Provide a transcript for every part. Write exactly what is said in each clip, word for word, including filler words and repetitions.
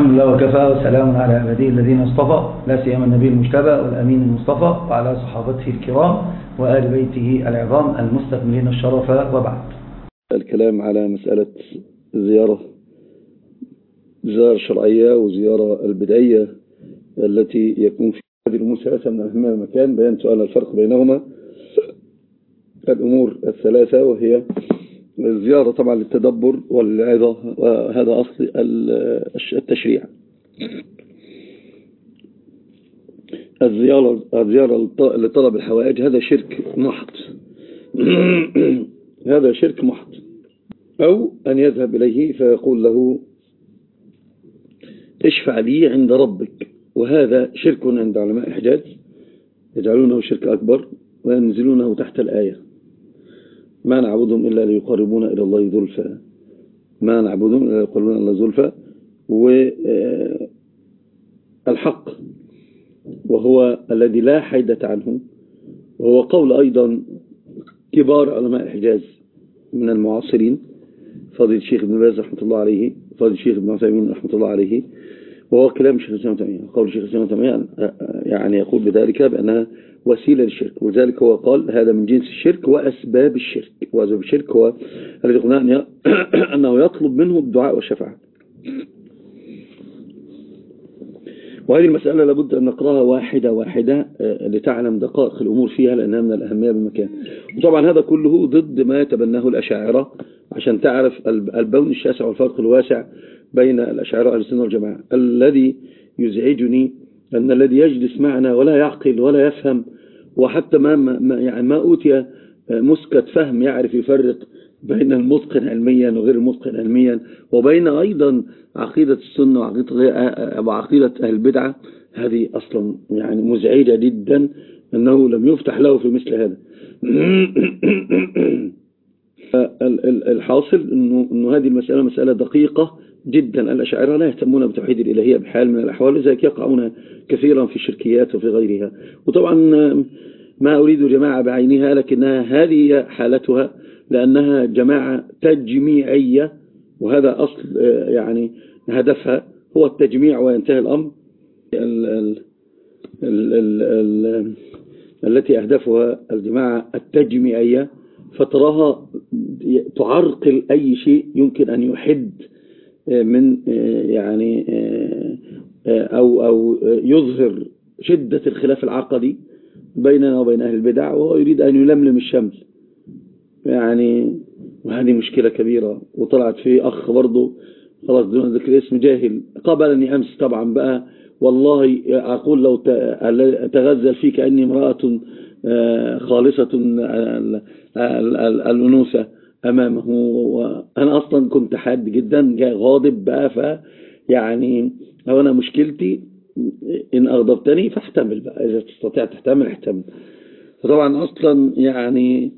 الحمد لله وكفى، وسلام على عباده الذين اصطفى، لا سيما النبي المجتبى والأمين المصطفى وعلى صحابته الكرام وآل بيته العظام المستكملين الشرف، وبعد. الكلام على مسألة زيارة زيارة شرعية وزيارة البدعية التي يكون في هذه الأمور ثلاثة من أهمها المكان، بيان سؤال الفرق بينهما. الأمور الثلاثة وهي الزيارة طبعا للتدبر والعظة، وهذا أصل التشريع. الزيارة الزيارة لطلب الحوائج هذا شرك محض هذا شرك محض. أو أن يذهب إليه فيقول له اشفع لي عند ربك، وهذا شرك عند علماء الحجاز، يجعلونه شرك أكبر وينزلونه تحت الآية: ما نعبدهم إلا ليقربونا إلى الله زلفى، ما نعبدهم إلا ليقربونا إلى الله زلفى. والحق وهو الذي لا حيدة عنه، وهو قول أيضا كبار علماء الحجاز من المعاصرين، فضيل الشيخ ابن باز رحمة الله عليه، فضيل الشيخ ابن عثيمين رحمة الله عليه، وهو كلام الشيخ الإسلام تيمية. قول الشيخ الإسلام تيمية يعني يقول بذلك بأنها وسيلة للشرك، ولذلك هو قال هذا من جنس الشرك وأسباب الشرك. وأسباب الشرك هو الذي قلنا أنه يطلب منه الدعاء والشفاعة. وهذه المسألة لابد أن نقرأها واحدة واحدة لتعلم دقائق الأمور فيها، لأنها من الأهمية بالمكان. وطبعا هذا كله ضد ما يتبناه الأشاعرة، عشان تعرف البون الشاسع والفرق الواسع بين الأشاعرة أهل السنة والجماعة. الذي يزعجني أن الذي يجلس معنا ولا يعقل ولا يفهم، وحتى ما, ما, يعني ما أوتي مسكة فهم يعرف يفرق بين المتقن علميا وغير المتقن علميا، وبين أيضا عقيدة السنة وعقيدة, وعقيدة أهل البدعة. هذه أصلا يعني مزعجة جدا أنه لم يفتح له في مثل هذا. الحاصل أنه, أنه هذه المسألة مسألة دقيقة جدا. الأشاعرة لا يهتمون بتوحيد الإلهية بحال من الأحوال، لذلك يقعون كثيرا في الشركيات وفي غيرها. وطبعا ما أريد جماعة بعينها، لكنها هذه حالتها، لأنها جماعة تجميعية، وهذا أصل يعني هدفها هو التجميع وينتهي الأمر. ال ال ال ال ال التي أهدفها الجماعة التجميعية، فتراها تعرقل أي شيء يمكن أن يحد من يعني أو أو يظهر شدة الخلاف العقدي بيننا وبين أهل البدع، وهو يريد أن يلملم الشمل يعني. وهذه مشكلة كبيرة. وطلعت في أخ برضه خلاص دون ذكر اسم جاهل قابلني أمس طبعا بقى، والله أقول لو تغزل فيه كأني امرأة خالصة الأنوثة أمامه، وأنا أصلا كنت حاد جدا جاي غاضب بقى. ف يعني هو أنا مشكلتي إن أغضبتني فاحتمل بقى، إذا تستطيع تحتمل احتمل. فطبعا أصلا يعني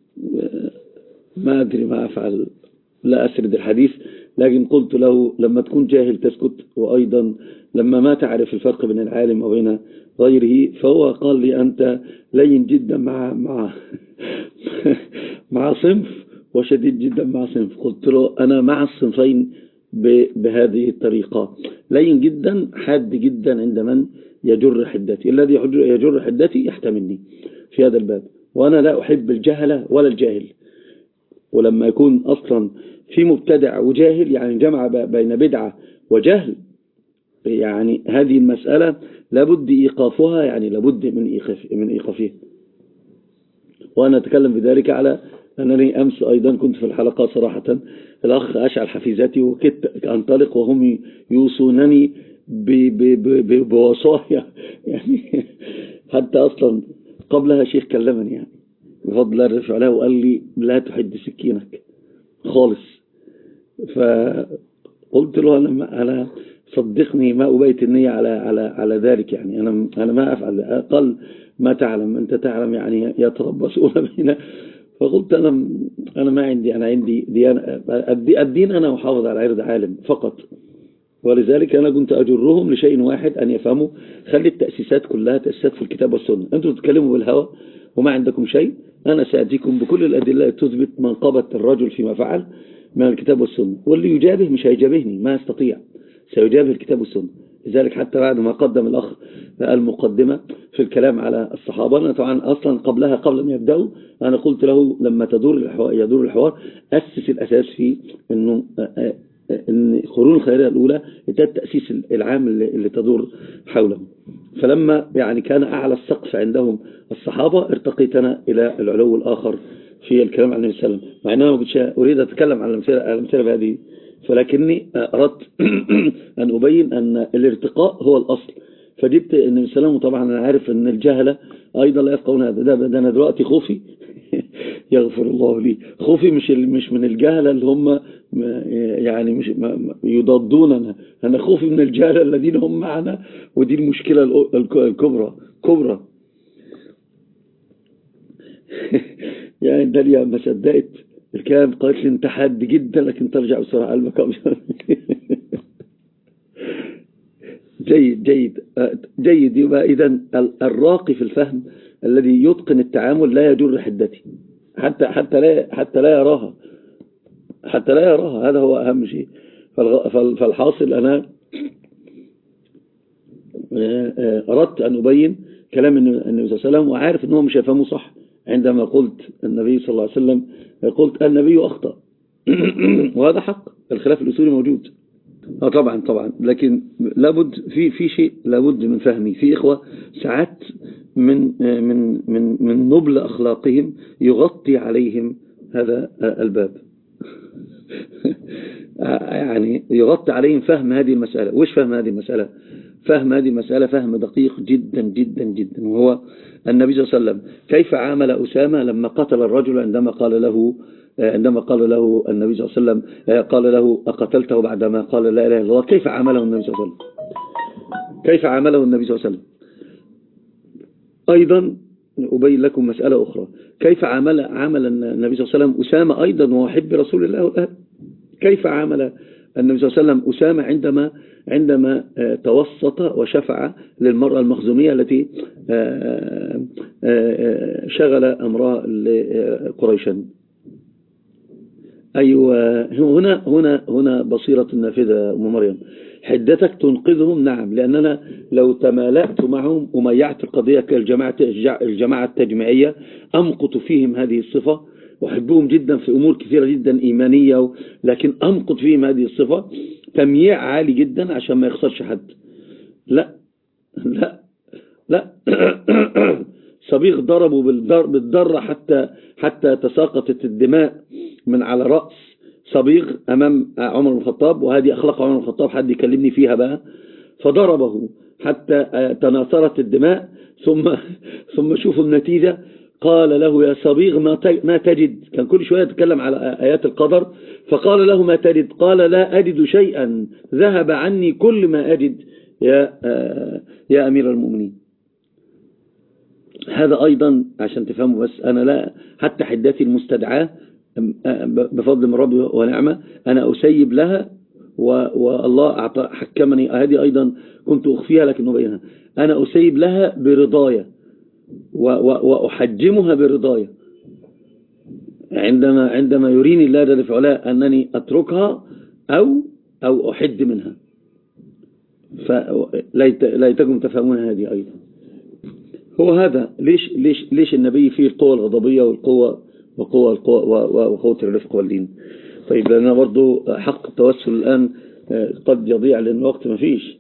ما أدري ما أفعل، لا أسرد الحديث، لكن قلت له لما تكون جاهل تسكت، وأيضا لما ما تعرف الفرق بين العالم وبين غيره. فهو قال لي أنت لين جدا مع مع مع صنف وشديد جدا مع صنف. قلت له أنا مع الصنفين بهذه الطريقة، لين جدا حاد جدا عند من يجر حدتي. الذي يجر حدتي يحتملني في هذا الباب، وأنا لا أحب الجهل ولا الجاهل. ولما يكون أصلا في مبتدع وجاهل، يعني جمع بين بدعة وجهل، يعني هذه المسألة لابد إيقافها، يعني لابد من إيقاف من إيقافها. وأنا أتكلم بذلك على أنني أمس أيضا كنت في الحلقة صراحة، الأخ أشعل حفيزاتي وكدت أنطلق وهم يوصونني بوصايا يعني. حتى أصلا قبلها شيخ كلمني يعني بفضل الله رفع له وقال لي لا تحد سكينك خالص. فقلت له أنا, أنا صدقني ما أبيت النية على على على ذلك، يعني أنا أنا ما أفعل. قال ما تعلم أنت تعلم يعني يتربصون بينا. فقلت أنا أنا ما عندي أنا عندي ديانة الدين، أنا محافظ على عرض عالم فقط. ولذلك أنا كنت أجرهم لشيء واحد، أن يفهموا خلي التأسيسات كلها تأسيسات في الكتاب والسنة. أنتم تتكلموا بالهوى وما عندكم شيء، أنا سأتيكم بكل الأدلة تثبت منقبة الرجل فيما فعل من الكتاب والسنة. واللي يجابه مش هيجابهني، ما يستطيع، سيجابه الكتاب والسنة. لذلك حتى بعد ما قدم الأخ المقدمة في الكلام على الصحابة، أنا طبعا أصلا قبلها قبل أن يبدأوا أنا قلت له لما تدور الحوار يدور الحوار أسس الأساس في أنه أن قرون الخيرية الأولى ده التأسيس العام اللي, اللي تدور حوله. فلما يعني كان أعلى السقف عندهم الصحابة ارتقيت أنا إلى العلو الآخر في الكلام عن النبي صلى الله عليه وسلم، مع أنه ما كنتش أريد أتكلم عن الأمثلة بهذه، فلكني أردت أن أبين أن الارتقاء هو الأصل. فجبت النبي صلى الله عليه وسلم، وطبعا أنا عارف أن الجهلة أيضا لا يفقهون هذا. ده, ده أنا دلوقتي خوفي يغفر الله لي، خوفي مش مش من الجهلة اللي هم يعني مش يضادوننا، أنا خوفي من الجهلة الذين هم معنا، ودي المشكلة الكبرى كبرى. يعني داليا ما صدقت الكلام، قالت لي انت حاد جدا لكن ترجع بسرعة على المكان. جيد جيد جيد. يبقى إذن الراقي في الفهم الذي يتقن التعامل لا يجر حدتي، حتى حتى لا حتى لا يراها حتى لا يراها هذا هو أهم شيء. فالحاصل أنا أردت أن أبين كلام النبي صلى الله عليه وسلم، وعارف أنه مش هيفهمه صح. عندما قلت النبي صلى الله عليه وسلم قلت النبي أخطأ وهذا حق، الخلاف الأصولي موجود. اه طبعا طبعا، لكن لابد في في شيء لابد من فهمي. في إخوة ساعات من من من من نبل أخلاقهم يغطي عليهم هذا الباب. يعني يغطي عليهم فهم هذه المسألة. وش فهم هذه المسألة؟ فهم هذه المسألة فهم دقيق جدا جدا جدا، وهو النبي صلى الله عليه وسلم كيف عامل أسامة لما قتل الرجل، عندما قال له عندما قال له النبي صلى الله عليه وسلم قال له أقتلته بعدما قال لا إله إلا الله، كيف عامله النبي صلى الله عليه وسلم؟ كيف عامله النبي صلى الله عليه وسلم؟ أيضا أبين لكم مسألة أخرى، كيف عامل عمل النبي صلى الله عليه وسلم أسامة أيضا وهو حب رسول الله والأهل. كيف عامل النبي صلى الله عليه وسلم أسامة عندما عندما توسط وشفع للمرأة المخزومية التي شغل أمرها لقريشا. أيوة، هنا هنا هنا بصيرة النافذة أم مريم. حدتك تنقذهم، نعم، لأننا لو تمالأت معهم وميعت القضية كالجماعة الجماعة التجميعية أمقت فيهم هذه الصفة، وأحبهم جدا في أمور كثيرة جدا إيمانية، لكن أمقت فيهم هذه الصفة تمييع عالي جدا عشان ما يخسرش حد. لا لا لا صبيغ ضربوا بالضر بالضرة حتى حتى تساقطت الدماء من على رأس صبيغ أمام عمر بن الخطاب، وهذه أخلاق عمر بن الخطاب، حد يكلمني فيها بقى. فضربه حتى تناثرت الدماء، ثم ثم شوفوا النتيجة، قال له يا صبيغ ما تجد، كان كل شوية يتكلم على آيات القدر، فقال له ما تجد، قال لا أجد شيئا، ذهب عني كل ما أجد يا يا أمير المؤمنين. هذا أيضا عشان تفهموا، بس أنا لا حتى حداتي المستدعاة بفضل من ربي ونعمة أنا أسيب لها، والله أعطى حكمني. هذه أيضا كنت أخفيها لكن أبينها. أنا أسيب لها برضايا وأحجمها برضايا، عندما عندما يريني الله جل في علاه أنني أتركها أو أو أحد منها. فليتكم تفهمون هذه أيضا. هو هذا ليش ليش ليش النبي فيه القوة الغضبية والقوة وقوة القوة وقوة الرفق والدين. طيب لأننا برضو حق التوسل الآن قد يضيع لأن الوقت ما فيش.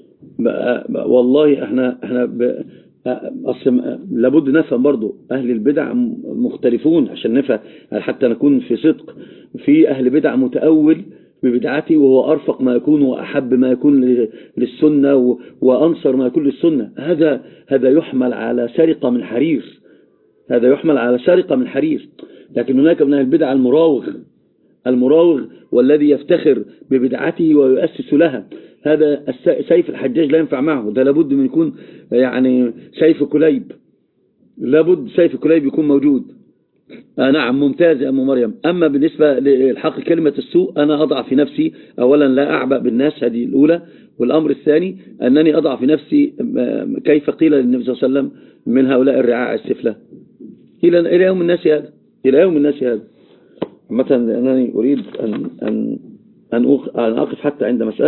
والله احنا احنا أصلا لابد نفهم برضو أهل البدع مختلفون عشان نفهم، حتى نكون في صدق. في أهل بدع متأول ببدعته وهو أرفق ما يكون وأحب ما يكون للسنة وأنصر ما يكون للسنة. هذا هذا يحمل على سرقة من حرير، هذا يحمل على سرقة من حرير. لكن هناك من أهل البدع المراوغ المراوغ والذي يفتخر ببدعته ويؤسس لها. هذا سيف الحجاج لا ينفع معه، ده لابد من يكون يعني سيف كليب، لابد سيف كليب يكون موجود. آه نعم ممتاز يا أم مريم. أما بالنسبة للحق كلمة السوء، أنا أضع في نفسي أولا لا أعبأ بالناس، هذه الأولى. والأمر الثاني أنني أضع في نفسي كيف قيل للنبي صلى الله عليه وسلم من هؤلاء الرعاع السفلى إلى إلى يوم الناس هذا إلى يوم الناس هذا. مثلا أنني أريد أن أن أن أقف حتى عند مسألة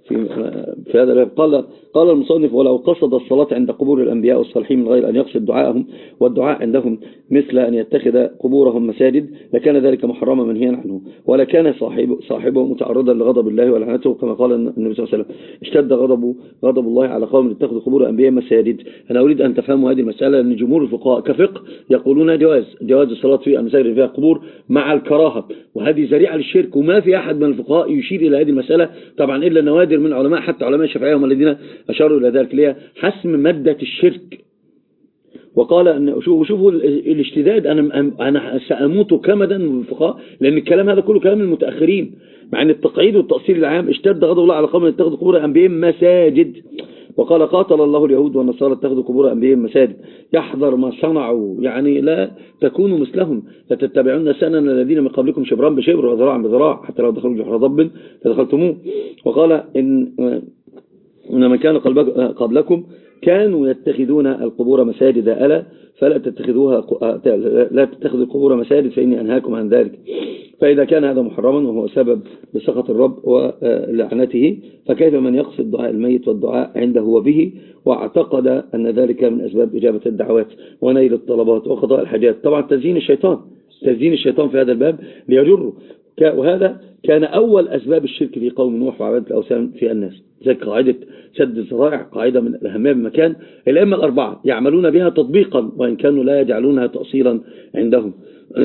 في, في هذا الباب. قال قال المصنف: ولو قصد الصلاة عند قبور الأنبياء والصالحين من غير أن يقصد دعائهم، والدعاء عندهم مثل أن يتخذ قبورهم مساجد، لكان ذلك محرما منهيا عنه، ولكان صاحب صاحبه متعرضا لغضب الله ولعنته، كما قال النبي صلى الله عليه وسلم: اشتد غضب غضب الله على قوم اتخذوا قبور أنبياء مساجد. أنا أريد أن تفهموا هذه المسألة، أن جمهور الفقهاء كفقه يقولون جواز جواز الصلاة في المساجد فيها قبور مع الكراهة، وهذه ذريعة للشرك، وما في أحد من الفقهاء يشير إلى هذه المسألة طبعا إلا نوادر من علماء، حتى علماء الشافعية هم الذين أشاروا إلى ذلك، ليه حسم مادة الشرك. وقال أن شوفوا الاشتداد، أنا أنا سأموت كمدا من الفقهاء، لأن الكلام هذا كله كلام المتأخرين، مع أن التقعيد والتأصيل العام: اشتد غضب الله على قوم اتخذوا قبور أنبيائهم مساجد. وقال: قاتل الله اليهود والنصارى اتخذوا قبور أنبيائهم مساجد. يحذر ما صنعوا، يعني لا تكونوا مثلهم، لتتبعون سنن الذين من قبلكم شبرا بشبر وذراعا بذراع حتى لو دخلوا جحر ضب لدخلتموه. وقال: إن إن من كان قبلكم كانوا يتخذون القبور مساجد، ألا فلا تتخذوها لا تتخذوا القبور مساجد فإني أنهاكم عن ذلك. فإذا كان هذا محرما وهو سبب لسخط الرب ولعنته، فكيف من يقصد دعاء الميت والدعاء عنده وبه، واعتقد أن ذلك من أسباب إجابة الدعوات ونيل الطلبات وقضاء الحاجات. طبعا تزيين الشيطان تزيين الشيطان في هذا الباب ليجره، وهذا كان أول أسباب الشرك في قوم نوح وعبادة الأوثان في الناس. زي قاعدة سد الذرائع، قاعدة من الأهمية بمكان، الأئمة الأربعة يعملون بها تطبيقا وإن كانوا لا يجعلونها تأصيلا عندهم.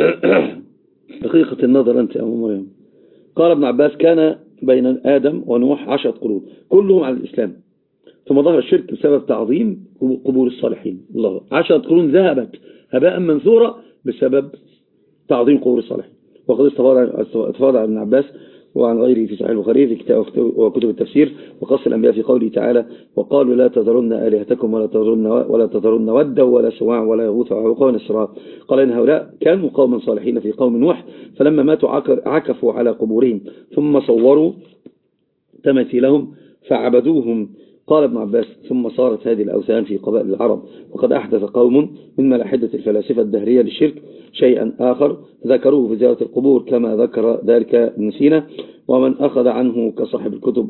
دقيقة النظر أنت يا أم مريم. قال ابن عباس: كان بين آدم ونوح عشرة قرون كلهم على الإسلام، ثم ظهر الشرك بسبب تعظيم قبور الصالحين. الله، عشرة قرون ذهبت هباء منثورا بسبب تعظيم قبور الصالحين. وقد استفاض عن ابن عباس وعن غيره في صحيح البخاري في كتاب وكتب التفسير وقص الأنبياء في قوله تعالى: وقالوا لا تذرن آلهتكم ولا تذرن ولا تذرن ودا ولا سواع ولا يغوث ويعوق ونسرا. قال إن هؤلاء كانوا قوما صالحين في قوم نوح، فلما ماتوا عكفوا على قبورهم ثم صوروا تماثيلهم فعبدوهم. قال ابن عباس: ثم صارت هذه الأوثان في قبائل العرب، وقد أحدث قوم من ملاحدة الفلاسفة الدهرية للشرك شيئا آخر ذكروه في زيارة القبور، كما ذكر ذلك ابن سينا ومن أخذ عنه كصاحب الكتب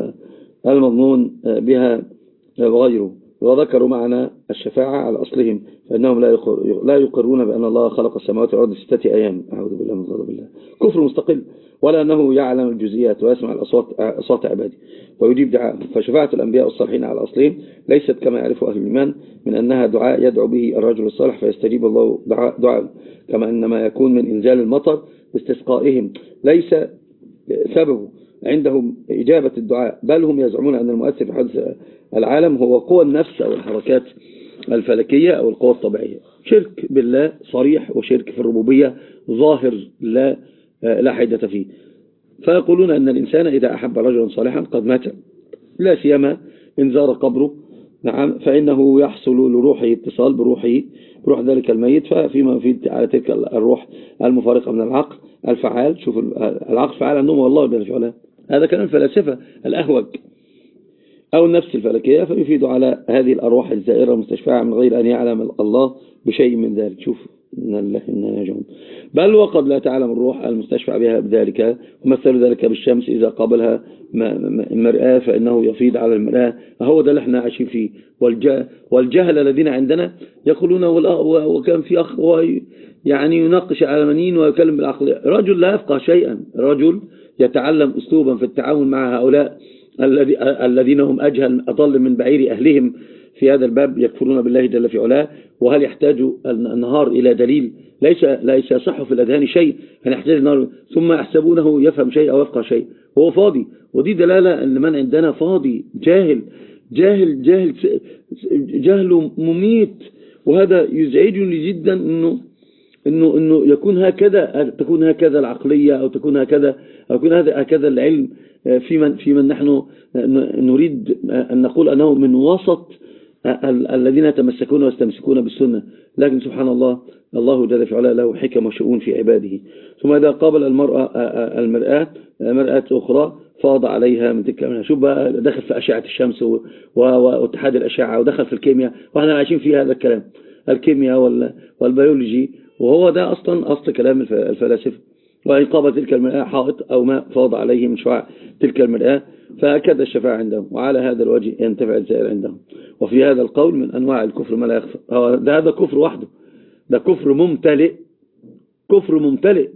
المضمون بها وغيره. وذكروا معنى الشفاعة على أصلهم، فإنهم لا يقرون بأن الله خلق السماوات والأرض في ستة أيام، أعوذ بالله من غضب الله، كفر مستقل، ولا أنه يعلم الجزئيات ويسمع الأصوات أصوات عباده ويجيب دعاءهم. فشفاعة الأنبياء والصالحين على أصلهم ليست كما يعرف أهل الإيمان من أنها دعاء يدعو به الرجل الصالح فيستجيب الله دعاء دعاء، كما أن ما يكون من إنزال المطر باستسقائهم ليس سببه عندهم إجابة الدعاء، بل هم يزعمون أن المؤثر في حدث العالم هو قوى النفس أو الحركات الفلكية أو القوى الطبيعية. شرك بالله صريح، وشرك في الربوبية ظاهر لا لا حيدة فيه. فيقولون أن الإنسان إذا أحب رجلا صالحا قد مات، لا سيما إن زار قبره، نعم، فإنه يحصل لروحه اتصال بروحه بروح ذلك الميت، ففيما في على تلك الروح المفارقة من العقل الفعال. شوف العقل فعال عندهم والله جل وعلا، هذا كلام الفلاسفة الأهوج أو النفس الفلكية، فيفيد على هذه الأرواح الزائرة المستشفعة من غير أن يعلم الله بشيء من ذلك. شوف إن الله إننا نجون، بل وقد لا تعلم الروح المستشفع بها بذلك، ومثل ذلك بالشمس إذا قابلها مرآة فإنه يفيد على المرآة. هو ده اللي احنا عايشين فيه. والجهل الذين عندنا يقولون وكان في أخ يعني يناقش على منين ويكلم بالعقل، رجل لا يفقه شيئا، رجل يتعلم أسلوبا في التعامل مع هؤلاء الذين هم أجهل أضل من بعير أهلهم في هذا الباب، يكفرون بالله جل في علاه. وهل يحتاج النهار إلى دليل؟ ليس ليس يصح في الأذهان شيء، هنحتاج النهار ثم يحسبونه يفهم شيء أو يفقه شيء، هو فاضي. ودي دلالة أن من عندنا فاضي جاهل جاهل جاهل جهل مميت. وهذا يزعجني جدا إنه إنه إنه يكون هكذا، تكون هكذا العقلية أو تكون هكذا أو يكون هذا هكذا العلم في من في من نحن نريد أن نقول أنه من وسط الذين يتمسكون ويستمسكون بالسنة. لكن سبحان الله، الله جل في علاه له حكم وشؤون في عباده. ثم إذا قابل المرأة المرآة مرآة أخرى فاض عليها من تلك منها. شوف بقى، دخل في أشعة الشمس واتحاد الأشعة، ودخل في الكيمياء، وإحنا عايشين في هذا الكلام الكيمياء والبيولوجي، وهو ده أصلا أصل كلام الفلاسفة. وإن قابل تلك المرآة حائط أو ماء فاض عليه من شعاع تلك المرآة، فهكذا الشفاعة عندهم، وعلى هذا الوجه ينتفع الزائر عندهم. وفي هذا القول من أنواع الكفر ما لا يخفى. ده هذا كفر وحده، ده كفر ممتلئ، كفر ممتلئ.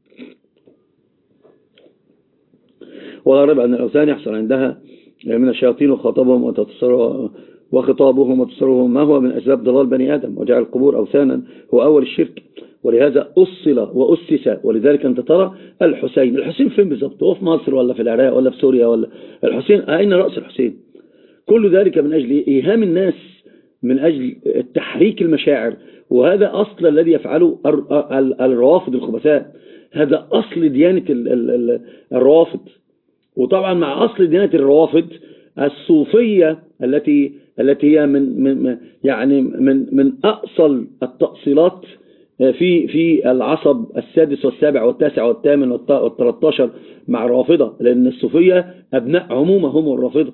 ولا ريب أن الأوثان يحصل عندها من الشياطين وخطابهم وخطابهم وتصرفهم ما هو من أسباب ضلال بني آدم، وجعل القبور أوثانا هو أول الشرك. ولهذا أصل وأسس. ولذلك أنت ترى الحسين، الحسين فين بالضبط؟ هو في مصر ولا في العراق ولا في سوريا؟ ولا الحسين أين رأس الحسين؟ كل ذلك من أجل إيهام الناس، من أجل تحريك المشاعر. وهذا أصل الذي يفعله الروافض الخبثاء، هذا أصل ديانة الروافض. وطبعا مع أصل ديانة الروافض الصوفية التي التي هي من من يعني من من أصل التأصيلات في في العصب السادس والسابع والتاسع والثامن والثلاثة مع الرافضة، لأن الصوفية أبناء عمومة هم الرافضة،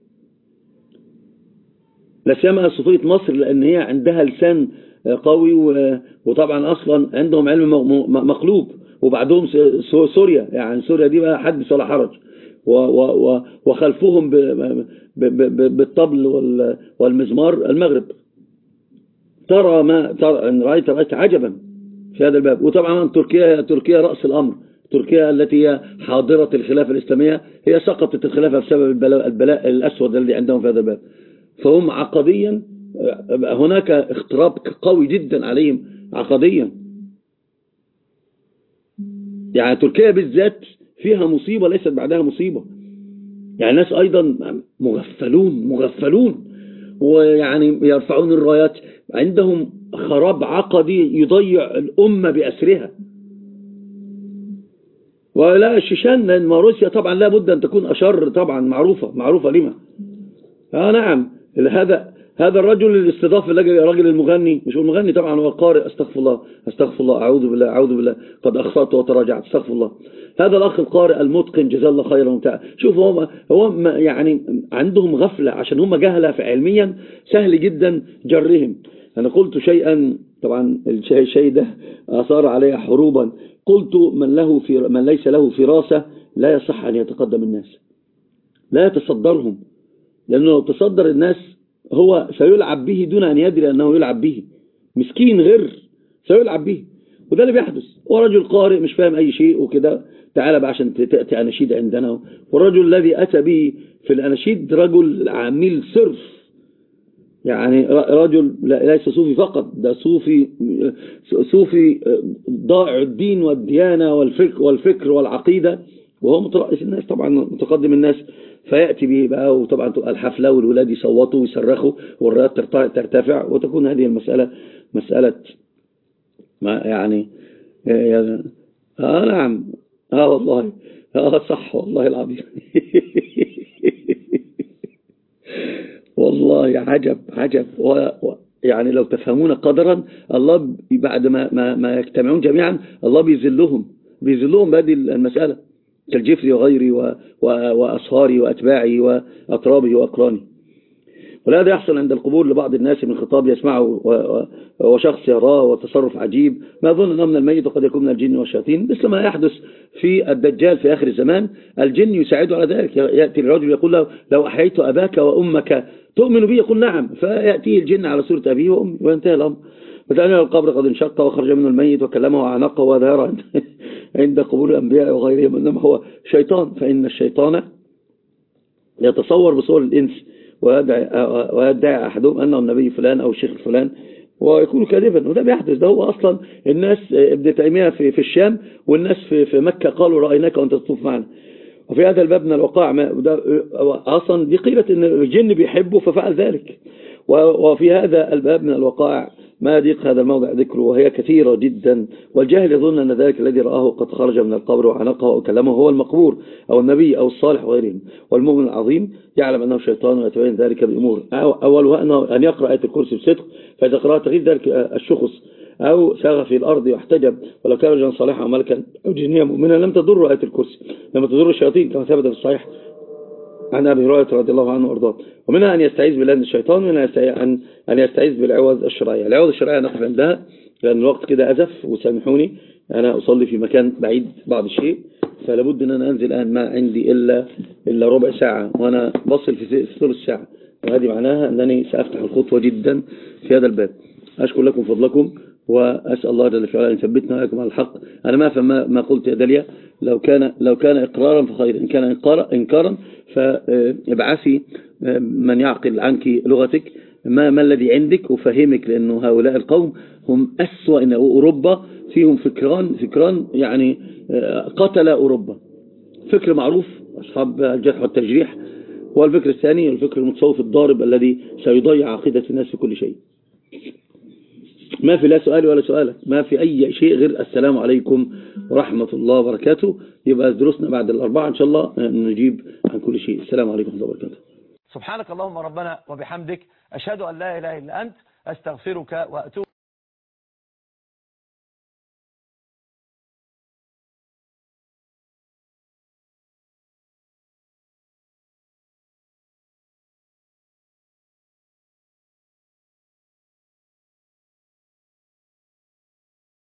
لا سيما صوفية مصر، لأن هي عندها لسان قوي، وطبعا أصلا عندهم علم مقلوب. وبعدهم سوريا، يعني سوريا دي بقى حدث ولا حرج، وخلفهم بالطبل والمزمار المغرب. ترى ما ترى ان رايت رايت عجبا في هذا الباب. وطبعا تركيا تركيا راس الامر، تركيا التي هي حاضره الخلافه الاسلاميه هي سقطت الخلافه بسبب البلاء, البلاء الاسود الذي عندهم في هذا الباب. فهم عقديا هناك اختراب قوي جدا عليهم عقديا. يعني تركيا بالذات فيها مصيبه ليست بعدها مصيبه. يعني الناس ايضا مغفلون مغفلون ويعني يرفعون الرايات، عندهم خراب عقدي يضيع الأمة بأسرها. ولا الشيشان، لأن روسيا طبعا لا بد أن تكون أشر، طبعا معروفة معروفة لما. آه نعم، هذا هذا الرجل اللي استضاف الراجل المغني، مش المغني طبعا، هو القارئ، استغفر الله استغفر الله أعوذ بالله أعوذ بالله قد أخطأت وتراجعت، استغفر الله. هذا الأخ القارئ المتقن جزاه الله خيرا وتعالى. شوف هو هو يعني عندهم غفلة، عشان هم جهلة في علميا سهل جدا جرهم. أنا قلت شيئا طبعا الشيء ده أثار عليه حروبا، قلت من له في من ليس له فراسة لا يصح أن يتقدم الناس، لا يتصدرهم، لأنه لو تصدر الناس هو سيلعب به دون أن يدري أنه يلعب به. مسكين غير سيلعب به، وده اللي بيحدث. ورجل قارئ مش فاهم أي شيء وكده، تعالى بقى عشان تأتي أناشيد عندنا. والرجل الذي أتى به في الأناشيد رجل عميل صرف، يعني رجل ليس صوفي فقط، ده صوفي صوفي ضائع الدين والديانة والفكر والفكر والعقيدة، وهو مترأس الناس طبعا، متقدم الناس. فيأتي به بقى، وطبعا تبقى الحفلة والولاد يصوتوا ويصرخوا والرايات ترتفع، وتكون هذه المسألة مسألة ما يعني آه نعم آه والله آه صح والله العظيم والله عجب عجب. يعني لو تفهمون قدرا الله بعد ما ما, ما يجتمعون جميعا الله بيذلهم بيذلهم بهذه المسألة، كالجفري وغيري وأصهاري وأتباعي وأطرابي وأقراني. ولهذا يحصل عند القبور لبعض الناس من خطاب يسمعه وشخص يراه وتصرف عجيب ما ظن أنه من الميت، وقد يكون من الجن والشياطين، مثل ما يحدث في الدجال في آخر الزمان. الجن يساعده على ذلك، يأتي الرجل يقول له لو أحييت أباك وأمك تؤمن بي؟ يقول نعم، فيأتيه الجن على صورة أبيه وأمه وينتهي الأمر. فتأني القبر قد انشق وخرج منه الميت وكلمه وعنقه، وهذا يرى عند قبور الأنبياء وغيرهم إنما هو شيطان، فإن الشيطان يتصور بصور الإنس ويدعي أحدهم أنه النبي فلان أو الشيخ فلان ويكون كاذبا. وده بيحدث، ده هو أصلا الناس ابن تيمية في, في الشام، والناس في, في مكة قالوا رأيناك وأنت تطوف معنا. وفي هذا الباب من الوقائع أصلا دي قيلة أن الجن بيحبه ففعل ذلك. وفي هذا الباب من الوقائع ما يضيق هذا الموضع ذكره، وهي كثيرة جدا. والجاهل يظن أن ذلك الذي رآه قد خرج من القبر وعنقه وكلمه هو المقبور أو النبي أو الصالح وغيرهم. والمؤمن العظيم يعلم أنه شيطان ويتبين ذلك بأمور، أولها أنه أن يقرأ آية الكرسي بصدق، فإذا قرأ تغيب ذلك الشخص أو ساغ في الأرض واحتجب، ولو كان رجلا صالحا أو ملكا أو جنيا مؤمنا لم تضر آية الكرسي، لم تضر الشياطين كما ثبت في الصحيح عن أبي هريرة رضي الله عنه وأرضاه. ومنها أن يستعيذ بالله من الشيطان، ومنها أن يستعيذ بالعوض الشرعية. العوض الشرعية نقف عندها لأن الوقت كده أزف، وسامحوني أنا أصلي في مكان بعيد بعض الشيء، فلابد أن أنا أنزل الآن ما عندي إلا إلا ربع ساعة وأنا بصل في ثلث ساعة، وهذه معناها أنني سأفتح الخطوة جدا في هذا الباب. أشكر لكم فضلكم، وأسأل الله جل وعلا أن يثبتنا وإياكم على الحق. أنا ما أفهم ما قلت يا داليا، لو كان لو كان إقرارا فخير، إن كان إنكارا فابعثي من يعقل عنك لغتك ما ما الذي عندك وفهمك، لأنه هؤلاء القوم هم أسوأ. إن أوروبا فيهم فكران فكران يعني قتل أوروبا. فكر معروف أصحاب الجرح والتجريح، والفكر الثاني الفكر المتصوف الضارب الذي سيضيع عقيدة الناس في كل شيء. ما في لا سؤال ولا سؤالك، ما في أي شيء غير السلام عليكم ورحمة الله وبركاته. يبقى دروسنا بعد الأربعة إن شاء الله نجيب عن كل شيء. السلام عليكم ورحمة الله وبركاته. سبحانك اللهم ربنا وبحمدك، أشهد أن لا إله إلا أنت، أستغفرك وأتوب